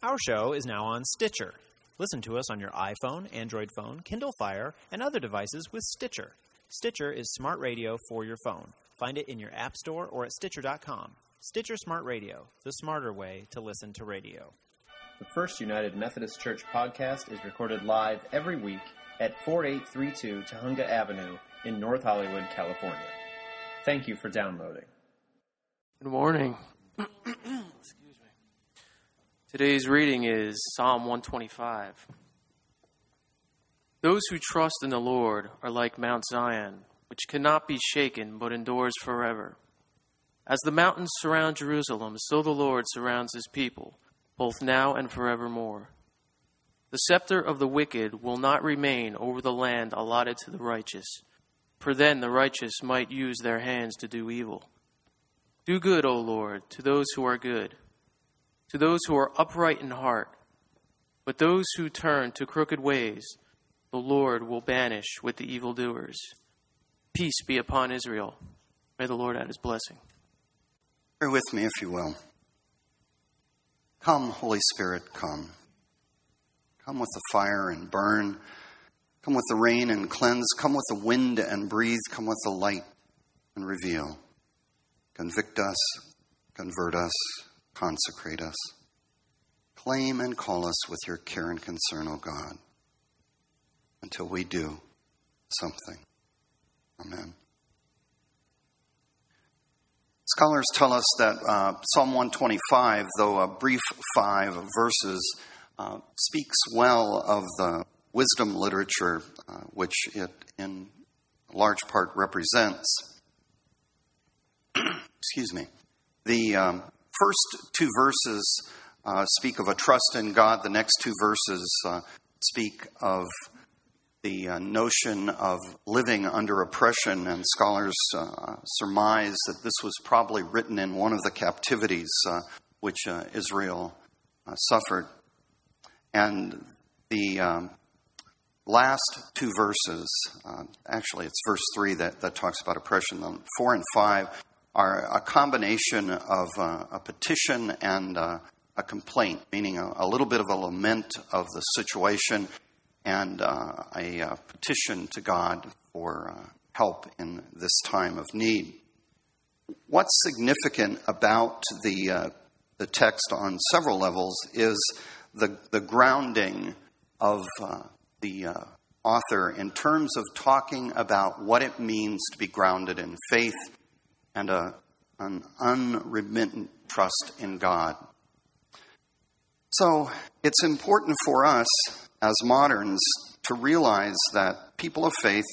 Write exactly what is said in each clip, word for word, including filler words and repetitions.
Our show is now on Stitcher. Listen to us on your iPhone, Android phone, Kindle Fire, and other devices with Stitcher. Stitcher is smart radio for your phone. Find it in your app store or at Stitcher dot com. Stitcher Smart Radio, the smarter way to listen to radio. The First United Methodist Church podcast is recorded live every week at forty-eight thirty-two Tahunga Avenue in North Hollywood, California. Thank you for downloading. Good morning. Excuse me. Today's reading is Psalm one twenty-five. Those who trust in the Lord are like Mount Zion, which cannot be shaken but endures forever. As the mountains surround Jerusalem, so the Lord surrounds his people, both now and forevermore. The scepter of the wicked will not remain over the land allotted to the righteous, for then the righteous might use their hands to do evil. Do good, O Lord, to those who are good, to those who are upright in heart. But those who turn to crooked ways, the Lord will banish with the evildoers. Peace be upon Israel. May the Lord add his blessing. Bear with me, if you will. Come, Holy Spirit, come. Come with the fire and burn. Come with the rain and cleanse. Come with the wind and breathe. Come with the light and reveal. Convict us, convert us, consecrate us. Claim and call us with your care and concern, O God, until we do something. Amen. Scholars tell us that uh, Psalm one twenty-five, though a brief five verses, uh, speaks well of the wisdom literature uh, which it in large part represents. Excuse me. The um, first two verses uh, speak of a trust in God. The next two verses uh, speak of the uh, notion of living under oppression, and scholars uh, surmise that this was probably written in one of the captivities uh, which uh, Israel uh, suffered. And the um, last two verses, uh, actually it's verse three that, that talks about oppression, the four and five are a combination of uh, a petition and uh, a complaint, meaning a, a little bit of a lament of the situation and uh, a, a petition to God for uh, help in this time of need. What's significant about the uh, the text on several levels is the the grounding of uh, the uh, author in terms of talking about what it means to be grounded in faith and a, an unremittent trust in God. So it's important for us as moderns to realize that people of faith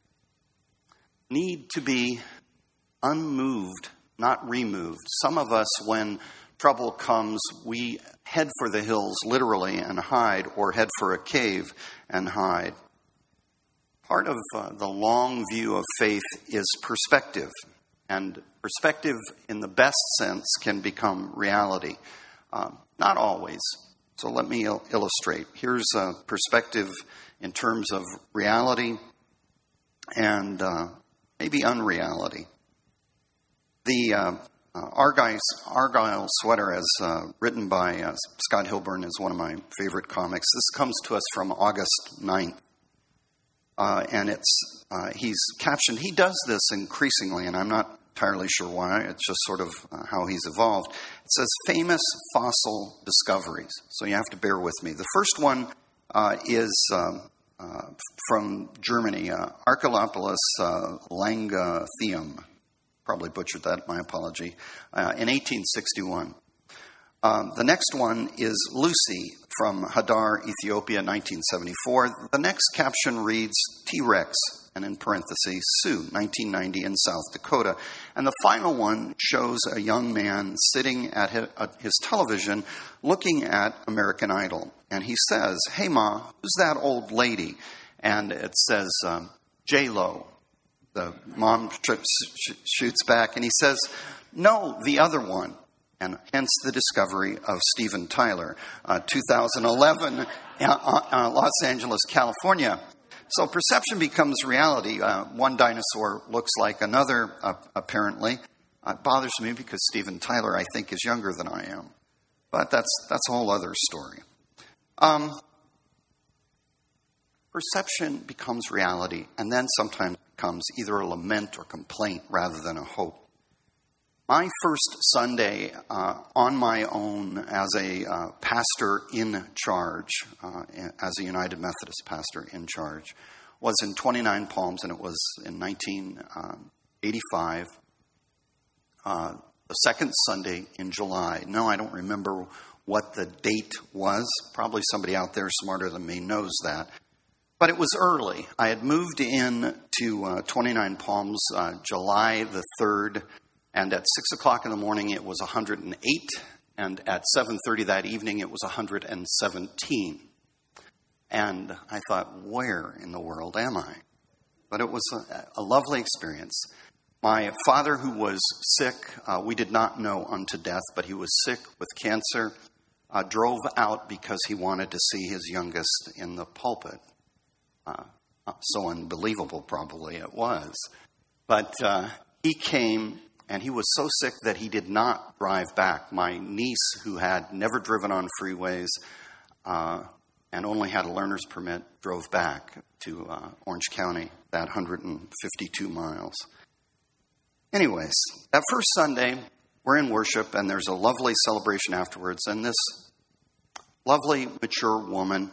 need to be unmoved, not removed. Some of us, when trouble comes, we head for the hills literally and hide, or head for a cave and hide. Part of uh, the long view of faith is perspective, and perspective in the best sense can become reality. Um, not always. So let me il- illustrate. Here's a perspective in terms of reality and uh, maybe unreality. The uh, uh, Argyle, Argyle Sweater, as uh, written by uh, Scott Hilburn, is one of my favorite comics. This comes to us from August ninth. Uh, and it's uh, he's captioned, he does this increasingly, and I'm not entirely sure why. It's just sort of uh, how he's evolved. It says famous fossil discoveries. So you have to bear with me. The first one uh, is um, uh, from Germany, uh, Archaeopteryx uh, langatheum. Probably butchered that, my apology. Uh, in eighteen sixty-one. Um, the next one is Lucy from Hadar, Ethiopia, nineteen seventy-four. The next caption reads T-Rex, and in parentheses, Sioux, nineteen ninety in South Dakota. And the final one shows a young man sitting at his television looking at American Idol. And he says, "Hey, Ma, who's that old lady?" And it says, um, J-Lo. The mom sh- shoots back, and he says, "No, the other one." And hence the discovery of Steven Tyler, uh, two thousand eleven, uh, uh, Los Angeles, California. So perception becomes reality. Uh, one dinosaur looks like another, uh, apparently. Uh, it bothers me because Steven Tyler, I think, is younger than I am. But that's that's a whole other story. Um, perception becomes reality, and then sometimes becomes either a lament or complaint rather than a hope. My first Sunday uh, on my own as a uh, pastor in charge, uh, as a United Methodist pastor in charge, was in twenty-nine Palms, and it was in nineteen eighty-five, uh, the second Sunday in July. No, I don't remember what the date was. Probably somebody out there smarter than me knows that. But it was early. I had moved in to uh, twenty-nine Palms uh, July the third, and at six o'clock in the morning it was one hundred eight, and at seven thirty that evening it was one hundred seventeen. And I thought, where in the world am I? But it was a, a lovely experience. My father, who was sick, uh, we did not know unto death, but he was sick with cancer, uh, drove out because he wanted to see his youngest in the pulpit. Uh, so unbelievable, probably it was. But uh, he came, and he was so sick that he did not drive back. My niece, who had never driven on freeways uh, and only had a learner's permit, drove back to uh, Orange County, that one hundred fifty-two miles. Anyways, that first Sunday, we're in worship, and there's a lovely celebration afterwards, and this lovely, mature woman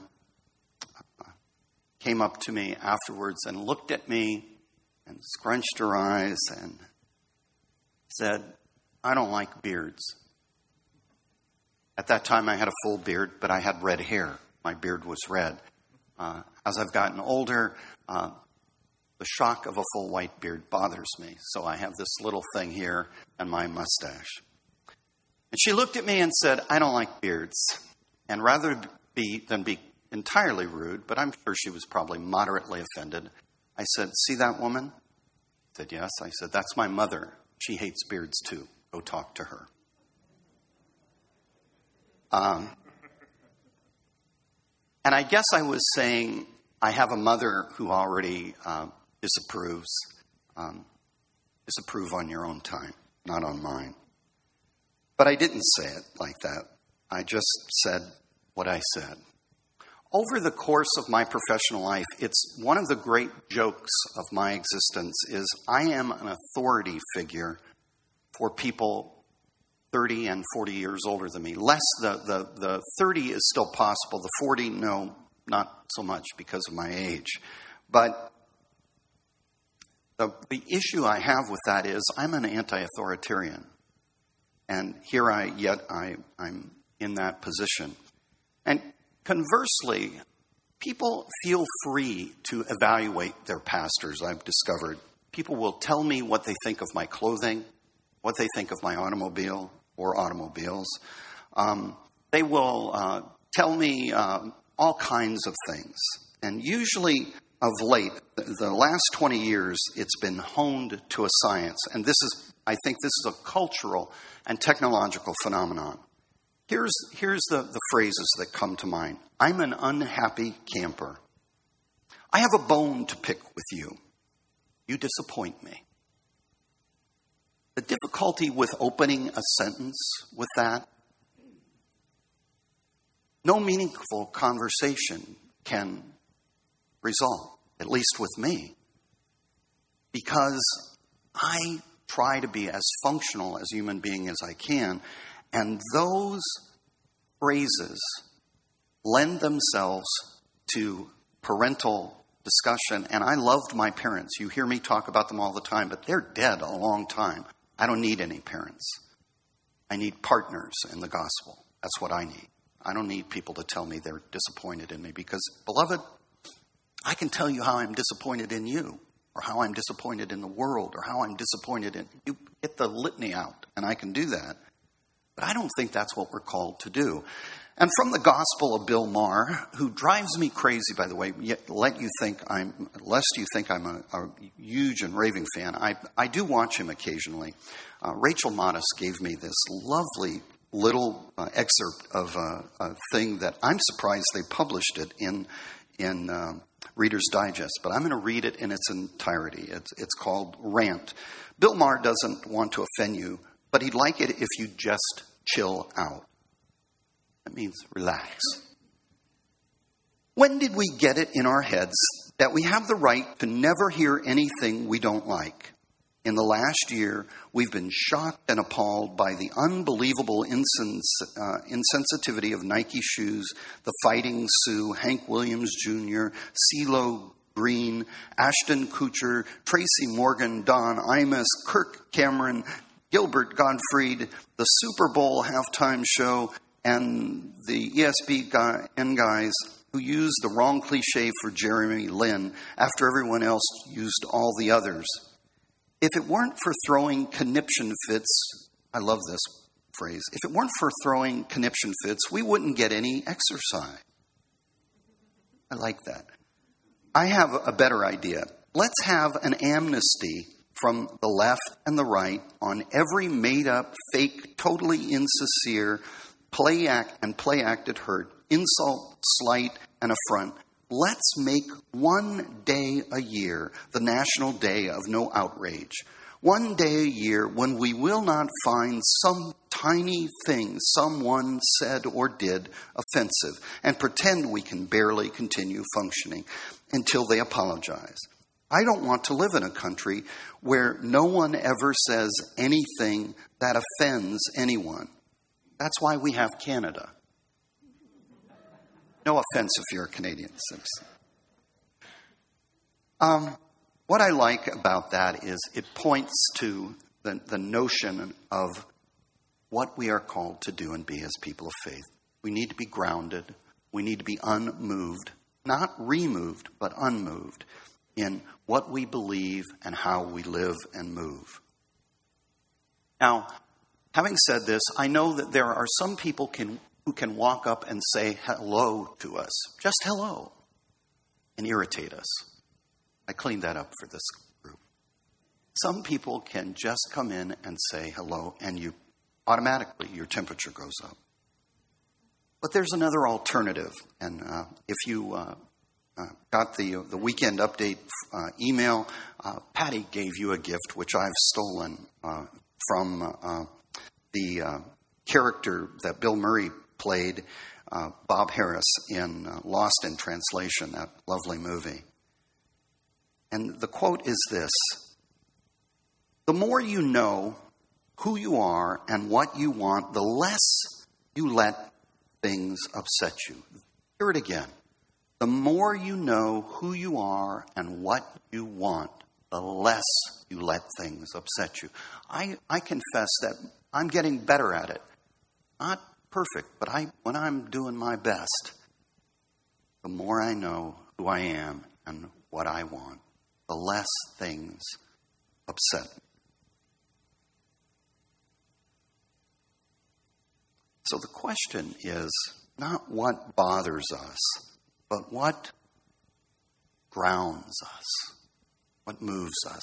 came up to me afterwards and looked at me and scrunched her eyes and said, "I don't like beards." At that time, I had a full beard, but I had red hair. My beard was red. Uh, as I've gotten older, uh, the shock of a full white beard bothers me. So I have this little thing here and my mustache. And she looked at me and said, "I don't like beards." And rather be, than be entirely rude, but I'm sure she was probably moderately offended, I said, "See that woman?" She said, "Yes." I said, "That's my mother. She hates beards too. Go talk to her." Um, and I guess I was saying, I have a mother who already uh, disapproves. Um, disapprove on your own time, not on mine. But I didn't say it like that. I just said what I said. Over the course of my professional life, it's one of the great jokes of my existence is I am an authority figure for people thirty and forty years older than me. Less, the, the, the thirty is still possible. The forty, no, not so much because of my age. But the, the issue I have with that is I'm an anti-authoritarian. And here I, yet I, I'm in that position. And conversely, people feel free to evaluate their pastors, I've discovered. People will tell me what they think of my clothing, what they think of my automobile or automobiles. Um, they will uh, tell me um, all kinds of things. And usually, of late, the, the last twenty years, it's been honed to a science. And this is, I think this is a cultural and technological phenomenon. Here's, here's the, the phrases that come to mind. I'm an unhappy camper. I have a bone to pick with you. You disappoint me. The difficulty with opening a sentence with that, no meaningful conversation can result, at least with me, because I try to be as functional as a human being as I can, and those phrases lend themselves to parental discussion. And I loved my parents. You hear me talk about them all the time, but they're dead a long time. I don't need any parents. I need partners in the gospel. That's what I need. I don't need people to tell me they're disappointed in me because, beloved, I can tell you how I'm disappointed in you or how I'm disappointed in the world or how I'm disappointed in you. Get the litany out, and I can do that. But I don't think that's what we're called to do. And from the Gospel of Bill Maher, who drives me crazy, by the way, yet let you think I'm, lest you think I'm a, a huge and raving fan, I, I do watch him occasionally. Uh, Rachel Modest gave me this lovely little uh, excerpt of a, a thing that I'm surprised they published it in in um, Reader's Digest, but I'm going to read it in its entirety. It's, it's called Rant. Bill Maher doesn't want to offend you, but he'd like it if you just chill out. That means relax. When did we get it in our heads that we have the right to never hear anything we don't like? In the last year, we've been shocked and appalled by the unbelievable insens- uh, insensitivity of Nike shoes, the Fighting Sioux, Hank Williams Junior, CeeLo Green, Ashton Kutcher, Tracy Morgan, Don Imus, Kirk Cameron, Gilbert Gottfried, the Super Bowl halftime show, and the E S P N guys who used the wrong cliche for Jeremy Lin after everyone else used all the others. If it weren't for throwing conniption fits, I love this phrase, if it weren't for throwing conniption fits, we wouldn't get any exercise. I like that. I have a better idea. Let's have an amnesty from the left and the right on every made-up, fake, totally insincere play act and play-acted hurt, insult, slight, and affront. Let's make one day a year the National Day of No Outrage. One day a year when we will not find some tiny thing someone said or did offensive and pretend we can barely continue functioning until they apologize. I don't want to live in a country where no one ever says anything that offends anyone. That's why we have Canada. No offense if you're a Canadian citizen. Um, what I like about that is it points to the, the notion of what we are called to do and be as people of faith. We need to be grounded. We need to be unmoved, not removed, but unmoved in what we believe and how we live and move. Now, having said this, I know that there are some people can who can walk up and say hello to us, just hello, and irritate us. I cleaned that up for this group. Some people can just come in and say hello, and you automatically, your temperature goes up. But there's another alternative, and uh, if you uh, uh, got the the weekend update uh, email, uh, Patty gave you a gift, which I've stolen uh, from uh, the uh, character that Bill Murray played, uh, Bob Harris, in uh, Lost in Translation, that lovely movie. And the quote is this: the more you know who you are and what you want, the less you let things upset you. Hear it again. The more you know who you are and what you want, the less you let things upset you. I, I confess that I'm getting better at it. Not perfect, but I, when I'm doing my best, the more I know who I am and what I want, the less things upset me. So the question is not what bothers us, but what grounds us, what moves us.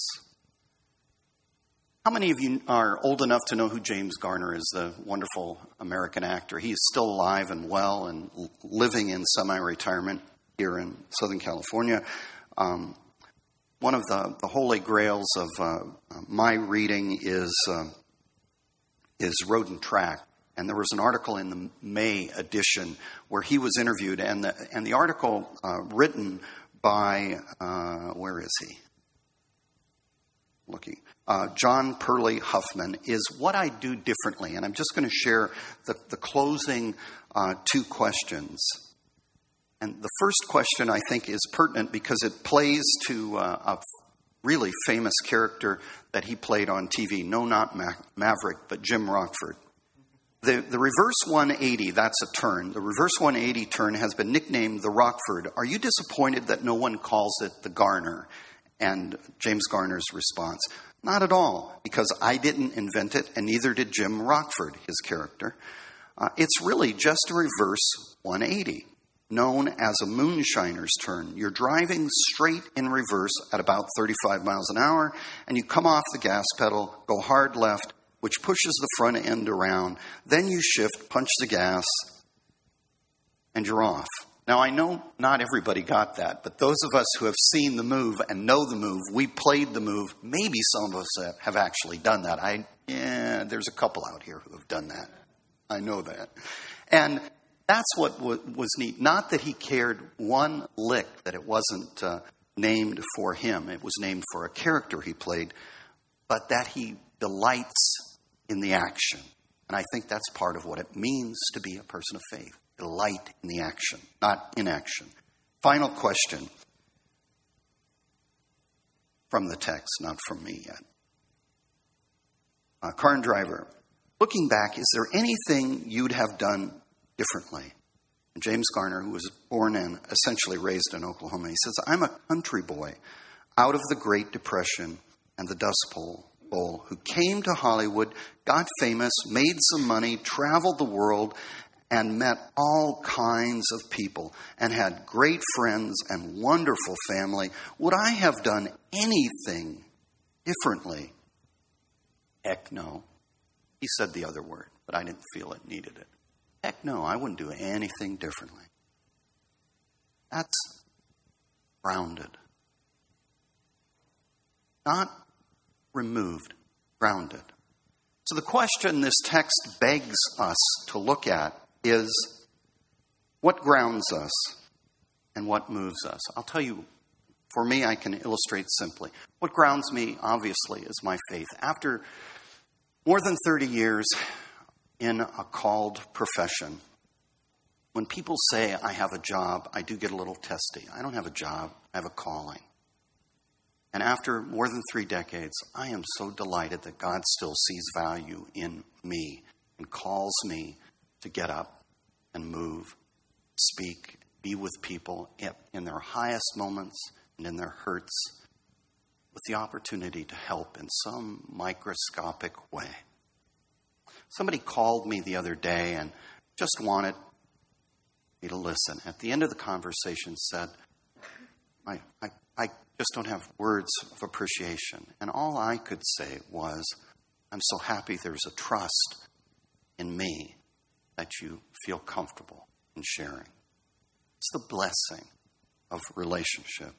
How many of you are old enough to know who James Garner is, the wonderful American actor? He's still alive and well and living in semi-retirement here in Southern California. Um, one of the, the holy grails of uh, my reading is uh, is Road and Track. And there was an article in the May edition where he was interviewed, and the, and the article uh, written by, uh, where is he? Looking. Uh, John Perley Huffman is What I Do Differently. And I'm just going to share the, the closing uh, two questions. And the first question, I think, is pertinent because it plays to uh, a really famous character that he played on T V. No, not Ma- Maverick, but Jim Rockford. The, the reverse one eighty, that's a turn. The reverse one eighty turn has been nicknamed the Rockford. Are you disappointed that no one calls it the Garner? And James Garner's response, not at all, because I didn't invent it, and neither did Jim Rockford, his character. Uh, it's really just a reverse one eighty, known as a moonshiner's turn. You're driving straight in reverse at about thirty-five miles an hour, and you come off the gas pedal, go hard left, which pushes the front end around. Then you shift, punch the gas, and you're off. Now, I know not everybody got that, but those of us who have seen the move and know the move, we played the move. Maybe some of us have actually done that. I, yeah, there's a couple out here who have done that. I know that. And That's what w- was neat. Not that he cared one lick that it wasn't uh, named for him. It was named for a character he played, but that he delights in the action. And I think that's part of what it means to be a person of faith. Delight in the action, not inaction. Final question from the text, not from me yet. Uh, car and driver, looking back, is there anything you'd have done differently? And James Garner, who was born and essentially raised in Oklahoma, he says, I'm a country boy out of the Great Depression and the Dust Bowl, bowl who came to Hollywood, got famous, made some money, traveled the world, and met all kinds of people and had great friends and wonderful family. Would I have done anything differently? Heck no. He said the other word, but I didn't feel it needed it. Heck no, I wouldn't do anything differently. That's grounded. Not removed, grounded. So the question this text begs us to look at is what grounds us and what moves us. I'll tell you, for me, I can illustrate simply. What grounds me, obviously, is my faith. After more than thirty years in a called profession, when people say I have a job, I do get a little testy. I don't have a job, I have a calling. And after more than three decades, I am so delighted that God still sees value in me and calls me to get up and move, speak, be with people in their highest moments and in their hurts, with the opportunity to help in some microscopic way. Somebody called me the other day and just wanted me to listen. At the end of the conversation said, I, I, I just don't have words of appreciation. And all I could say was, I'm so happy there's a trust in me that you feel comfortable in sharing. It's the blessing of relationship.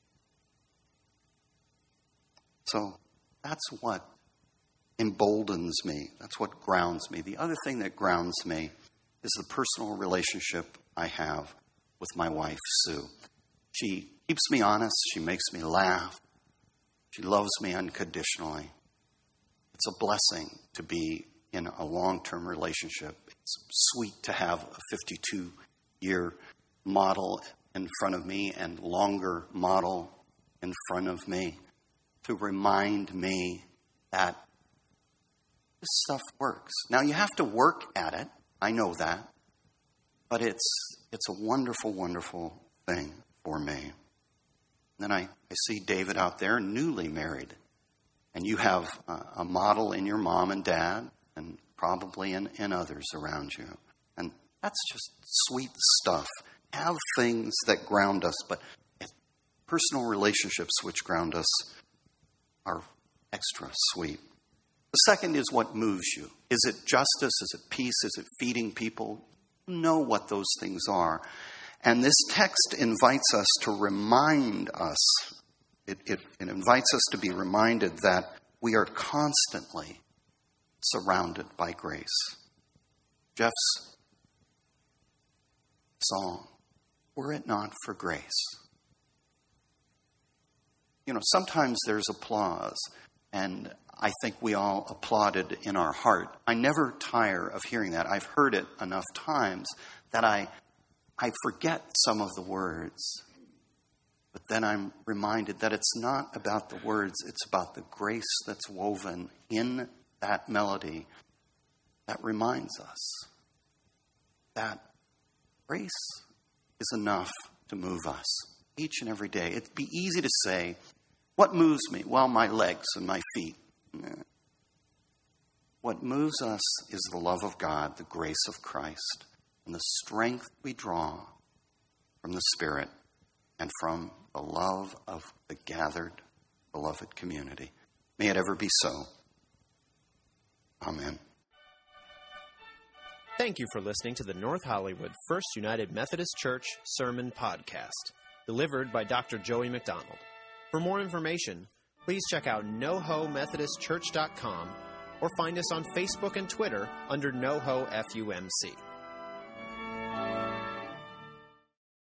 So that's what emboldens me. That's what grounds me. The other thing that grounds me is the personal relationship I have with my wife, Sue. She keeps me honest. She makes me laugh. She loves me unconditionally. It's a blessing to be in a long-term relationship. It's sweet to have a fifty-two-year model in front of me and longer model in front of me to remind me that this stuff works. Now, you have to work at it. I know that. But it's it's a wonderful, wonderful thing for me. And then I, I see David out there, newly married. And you have a, a model in your mom and dad and probably in, in others around you. And that's just sweet stuff. Have things that ground us, but personal relationships which ground us are extra sweet. The second is what moves you. Is it justice? Is it peace? Is it feeding people? You know what those things are. And this text invites us to remind us, it, it, it invites us to be reminded that we are constantly surrounded by grace. Jeff's song, were it not for grace. You know, sometimes there's applause, and I think we all applauded in our heart. I never tire of hearing that. I've heard it enough times that I I forget some of the words. But then I'm reminded that it's not about the words, it's about the grace that's woven in that melody that reminds us that grace is enough to move us each and every day. It'd be easy to say, what moves me? Well, my legs and my feet. What moves us is the love of God, the grace of Christ, and the strength we draw from the Spirit and from the love of the gathered, beloved community. May it ever be so. Amen. Thank you for listening to the North Hollywood First United Methodist Church Sermon Podcast, delivered by Doctor Joey McDonald. For more information, please check out noho methodist church dot com or find us on Facebook and Twitter under NoHo F U M C.